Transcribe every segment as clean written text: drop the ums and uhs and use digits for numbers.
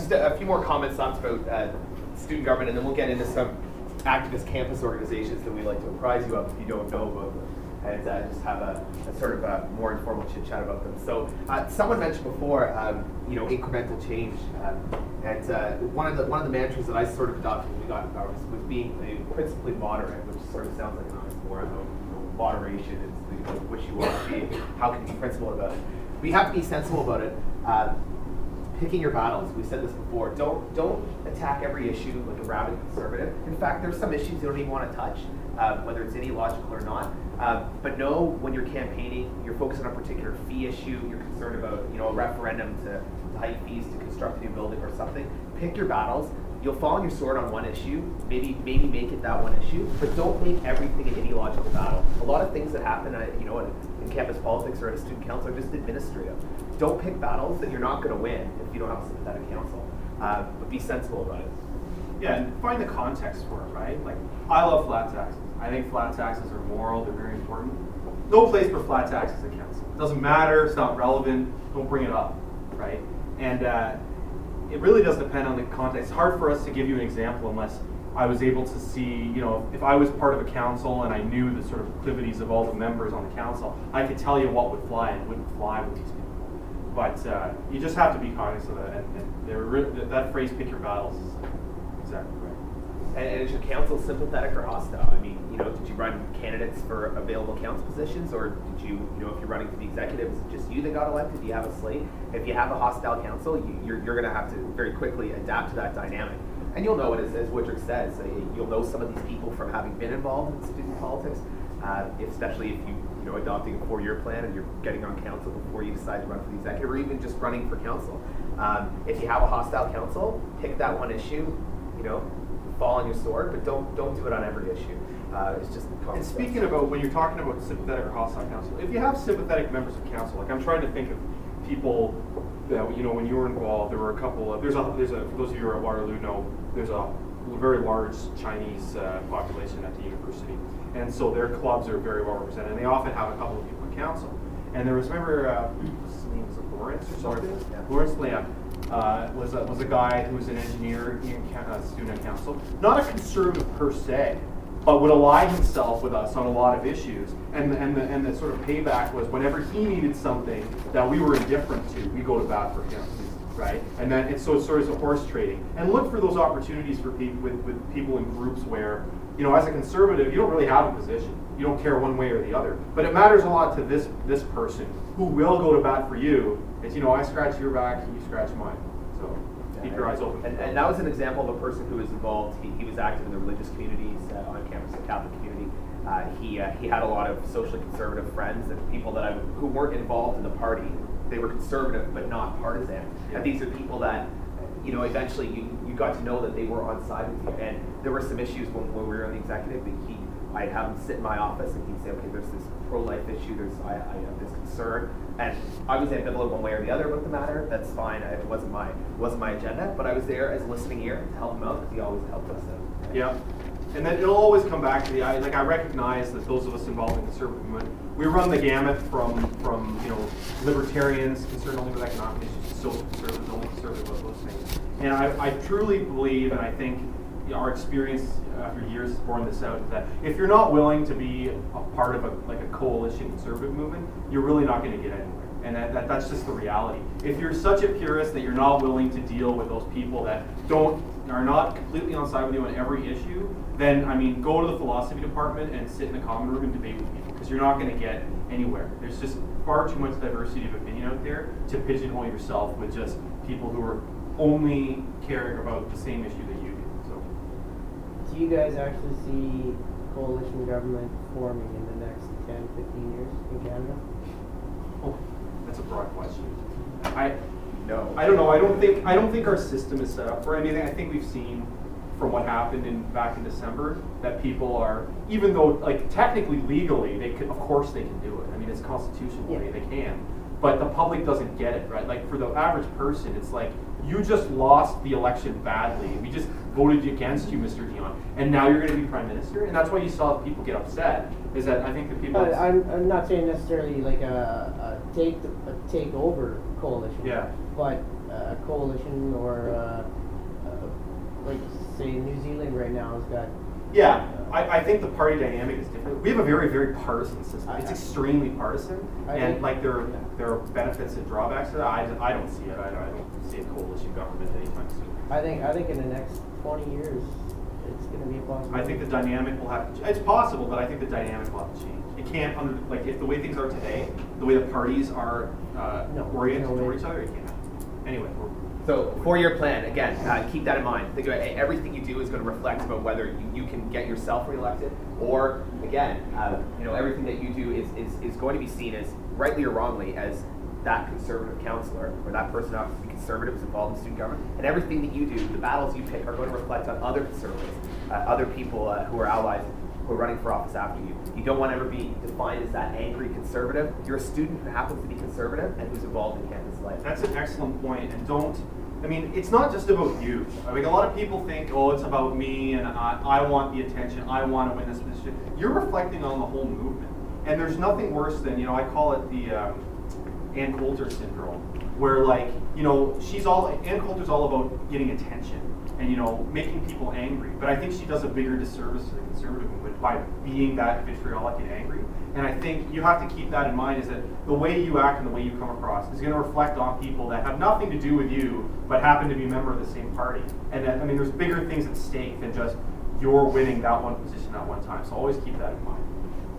just a few more comments thoughts about student government, and then we'll get into some activist campus organizations that we like to apprise you of if you don't know about them, and just have a sort of a more informal chit chat about them. So someone mentioned before, incremental change, and one of the mantras that I sort of adopted when we got ours was being principally moderate, which sort of sounds like an oxymoron. Moderation is wishy-washy. How can you be principled about it? We have to be sensible about it. Picking your battles. We said this before. Don't attack every issue like a rabid conservative. In fact, there's some issues you don't even want to touch, whether it's ideological or not. But know when you're campaigning, you're focused on a particular fee issue. You're concerned about a referendum to hike fees to construct a new building or something. Pick your battles. You'll fall on your sword on one issue, maybe make it that one issue, but don't make everything an ideological battle. A lot of things that happen, in campus politics or at a student council are just administrative. Don't pick battles that you're not going to win if you don't have a sympathetic council. But be sensible about it. Yeah, and find the context for it, right? Like, I love flat taxes. I think flat taxes are moral, they're very important. No place for flat taxes at council. It doesn't matter, it's not relevant, don't bring it up, right? And it really does depend on the context. It's hard for us to give you an example unless I was able to see, if I was part of a council and I knew the sort of proclivities of all the members on the council, I could tell you what would fly and wouldn't fly with these people. But you just have to be cognizant of that. And that phrase, pick your battles, is exactly right. And is your council sympathetic or hostile? I mean, did you run candidates for available council positions, or did you, if you're running for the executive, is it just you that got elected? Do you have a slate? If you have a hostile council, you're going to have to very quickly adapt to that dynamic. And you'll know it, as Woodrick says, you'll know some of these people from having been involved in student politics, especially if you're adopting a 4-year plan and you're getting on council before you decide to run for the executive, or even just running for council. If you have a hostile council, pick that one issue, fall on your sword, but don't do it on every issue. It's just and speaking about when you're talking about sympathetic or hostile council, if you have sympathetic members of council, like I'm trying to think of people that when you were involved, there were a couple of for those of you who are at Waterloo know there's a very large Chinese population at the university, and so their clubs are very well represented, and they often have a couple of people in council. And there was his name was Lawrence or something. Yeah. Lawrence Lamb. Was a guy who was an engineer in student council, not a conservative per se, but would ally himself with us on a lot of issues. And the sort of payback was whenever he needed something that we were indifferent to, we go to bat for him, right? And then it's sort of a horse trading. And look for those opportunities for people with people in groups where, as a conservative, you don't really have a position. You don't care one way or the other. But it matters a lot to this person who will go to bat for you. It's, I scratch your back, you scratch mine. So keep your eyes open. And that was an example of a person who was involved. He was active in the religious communities on campus, the Catholic community. He had a lot of socially conservative friends and people who weren't involved in the party. They were conservative but not partisan. Yeah. And these are people that, eventually you got to know that they were on side with you. And there were some issues when we were in the executive. I'd have him sit in my office and he'd say, okay, there's this pro-life issue, I have this concern, and I was ambivalent one way or the other about the matter. That's fine. It wasn't my agenda, but I was there as a listening ear to help him out because he always helped us out. Right? Yeah, and then it'll always come back to I recognize that those of us involved in the conservative movement, we run the gamut from libertarians concerned only with economic issues to social conservatives only concerned about those things. And I truly believe, and I think our experience after years has borne this out, that if you're not willing to be a part of a coalition conservative movement, you're really not going to get anywhere. And that's just the reality. If you're such a purist that you're not willing to deal with those people that are not completely on side with you on every issue, then go to the philosophy department and sit in the common room and debate with people, because you're not going to get anywhere. There's just far too much diversity of opinion out there to pigeonhole yourself with just people who are only caring about the same issue that you do. Do you guys actually see coalition government forming in the next 10, 15 years in Canada? Oh, that's a broad question. No. I don't know. I don't think our system is set up for anything. I think we've seen from what happened back in December that people are, even though technically legally of course they can do it. It's constitutional, they can. But the public doesn't get it, right? For the average person, it's like, you just lost the election badly. We just voted against you, Mr. Dion, and now you're going to be prime minister. And that's why you saw people get upset. Is that I think the people. I'm not saying necessarily like a takeover coalition. Yeah. But a coalition or Toronto's got. Yeah, I think the party dynamic is different. We have a very, very partisan system. It's extremely partisan, and like there are benefits and drawbacks to that. I don't see it. I don't see a coalition government anytime soon. I think in the next 20 years, it's going to be a possibility. I think the dynamic will have to. It's possible, but I think the dynamic will have to change. It can't like if the way things are today, the way the parties are oriented toward each other, it can't. Anyway. So, 4-year plan, again, keep that in mind. Think about everything you do is going to reflect about whether you can get yourself reelected, or, again, everything that you do is going to be seen as, rightly or wrongly, as that conservative councillor, or that person who happens to be conservative is involved in student government. And everything that you do, the battles you pick, are going to reflect on other conservatives, other people who are allies, who are running for office after you. You don't want to ever be defined as that angry conservative. You're a student who happens to be conservative and who's involved in campus life. That's an excellent point, and it's not just about you. I mean, a lot of people think, oh, it's about me, and I want the attention, I want to win this position. You're reflecting on the whole movement. And there's nothing worse than, I call it the Ann Coulter syndrome, where Ann Coulter's all about getting attention and, making people angry. But I think she does a bigger disservice to the conservative movement by being that vitriolic and angry. And I think you have to keep that in mind, is that the way you act and the way you come across is going to reflect on people that have nothing to do with you, but happen to be a member of the same party. And that, there's bigger things at stake than just you're winning that one position at one time. So always keep that in mind.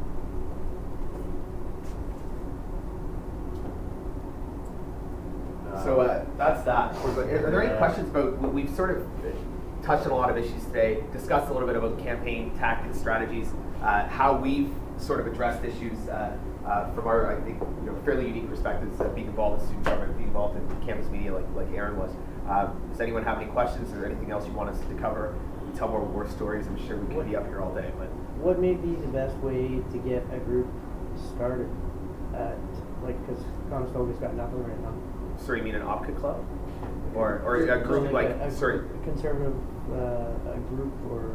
So that's that. Are there any questions about, we've sort of touched on a lot of issues today, discussed a little bit about campaign tactics, strategies, how we've sort of addressed issues from our, I think, fairly unique perspectives, being involved in student government, being involved in campus media like Aaron was. Does anyone have any questions or anything else you want us to cover? We tell more war stories. I'm sure we could be up here all day. But what may be the best way to get a group started? Because Conestoga's got nothing right now. Sorry, you mean an OPCA club? Or a group a sorry? Conservative group, or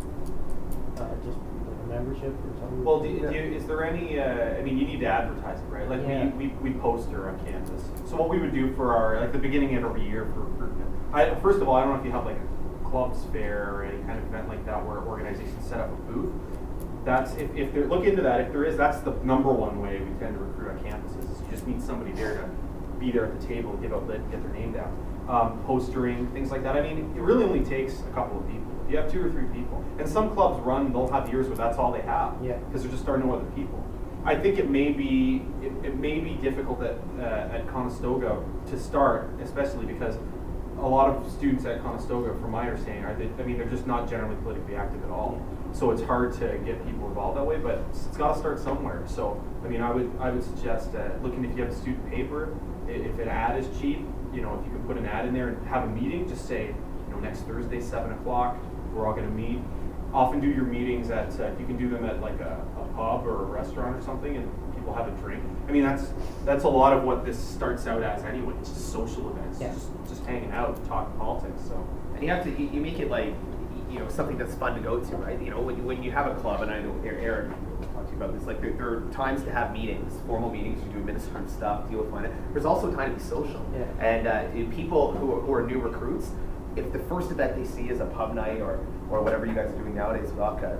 just like a membership or something? Well, is there any, you need to advertise it, right? Like we poster on campus. So what we would do for our, the beginning of every year for recruitment. First of all, I don't know if you have like a clubs fair or any kind of event like that where organizations set up a booth. That's, if they look into that, if there is, that's the number one way we tend to recruit on campuses. Is you just need somebody there to be there at the table, give out lit, get their name down. Postering, things like that. It really only takes a couple of people. If you have 2 or 3 people. And some clubs they'll have years where that's all they have. Yeah. Because they're just starting to know other people. I think it may be difficult at Conestoga to start, especially because a lot of students at Conestoga, from my understanding, they're just not generally politically active at all. So it's hard to get people involved that way, but it's got to start somewhere. So, I would suggest looking, if you have a student paper, if an ad is cheap, if you can put an ad in there and have a meeting, just say, next Thursday, 7 o'clock, we're all going to meet. Often do your meetings at, you can do them at like a pub or a restaurant or something, and people have a drink. That's a lot of what this starts out as anyway. It's just social events, just hanging out, talking politics. So, and you have to, you make it like, something that's fun to go to, right? When you have a club, and I know Aaron talked to you about this, like there are times to have meetings, formal meetings, you do administrative stuff, deal with finance. There's also time to be social. Yeah. And people who are new recruits, if the first event they see is a pub night or whatever you guys are doing nowadays,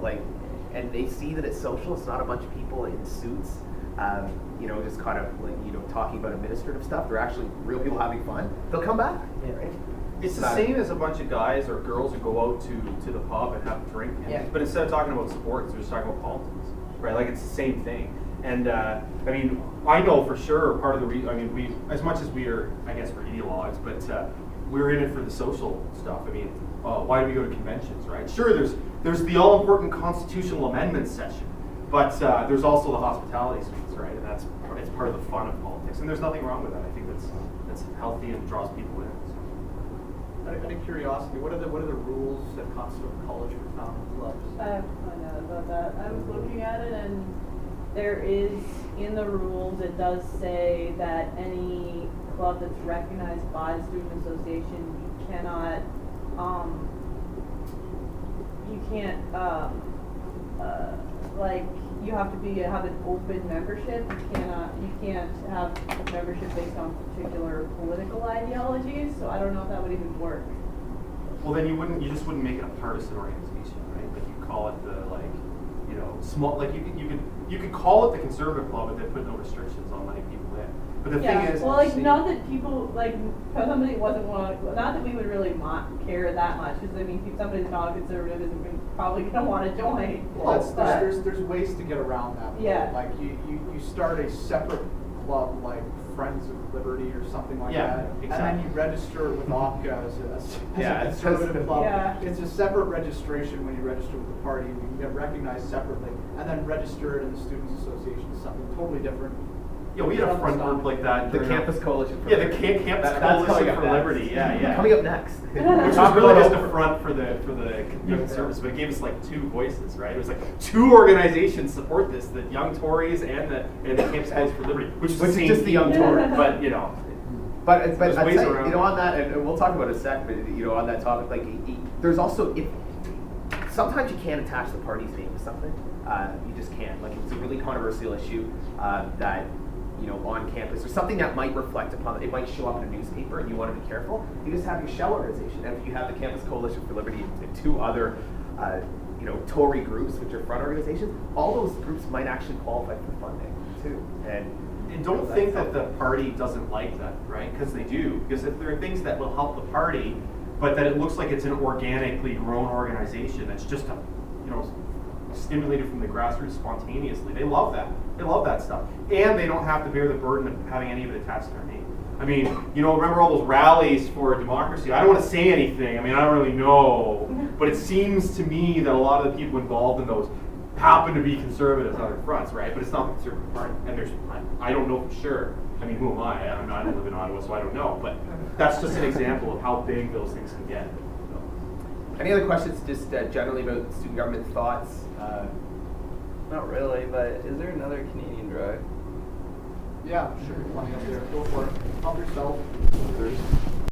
and they see that it's social, it's not a bunch of people in suits, just kind of talking about administrative stuff. They're actually real people having fun. They'll come back. Yeah. Right? It's the same as a bunch of guys or girls who go out to the pub and have a drink. But instead of talking about sports, they're just talking about politics, right? It's the same thing. And I know for sure part of the reason. We, as much as we are, I guess, we're ideologues, but we're in it for the social stuff. Why do we go to conventions, right? Sure, there's the all-important constitutional amendment session, but there's also the hospitality suites, right? And it's part of the fun of politics. And there's nothing wrong with that. I think that's healthy and draws people in. So. Out of curiosity, what are the rules at Conestoga College for founding clubs? I have found out about that. I was looking at it, and there is, in the rules, it does say that any club that's recognized by the student association, you cannot, you have to have an open membership. You can't have membership based on particular political ideologies. So I don't know if that would even work. Well, then you just wouldn't make it a partisan organization, right? Like you call it the small, like you could call it the conservative club, but then put no restrictions on letting people in. But the thing is, well, like, not that people, like, somebody wasn't not that we would really not care that much, because I mean, if somebody's not a conservative isn't probably gonna want to join. Well, But- there's ways to get around that. Yeah. Like you start a separate club like Friends of Liberty or something like Yeah, that. exactly. And then you register with OPCA as Yeah, a it's conservative just- club. Yeah. It's a separate registration when you register with the party. You can get recognized separately. And then register it in the Students Association is something totally different. yeah, we had a front group like that. The during our- Campus Coalition for Yeah, the Liberty. Campus That's coming Coalition up for next. Liberty. Yeah. Coming up next. Which was Talk really about just a front for the young conservatives, but it gave us like two voices, right? It was like two organizations support this: the Young Tories and the Campus Coalition for Liberty, which is just the Young Tories. but But There's I'd ways say, around on that, and we'll talk about it in a sec, but on that topic, like there's also sometimes you can't attach the party's name to something. You just can't. Like if it's a really controversial issue that on campus or something that might reflect upon it might show up in a newspaper, and you want to be careful. You just have your shell organization, and if you have the Campus Coalition for Liberty and two other Tory groups, which are front organizations, all those groups might actually qualify for funding too. And don't think that the party doesn't like that, right? Because they do. Because if there are things that will help the party, but that it looks like it's an organically grown organization that's just stimulated from the grassroots spontaneously, they love that. They love that stuff, and they don't have to bear the burden of having any of it attached to their name. I mean, remember all those rallies for democracy? I don't want to say anything. I mean, I don't really know, but it seems to me that a lot of the people involved in those happen to be conservatives on other fronts, right? But it's not the Conservative Party, and I don't know for sure. I mean, who am I? I don't live in Ottawa, so I don't know. But that's just an example of how big those things can get. Any other questions, just generally about student government thoughts? Not really, but is there another Canadian drug? Yeah, sure. Plenty up there. Go for it. Help yourself.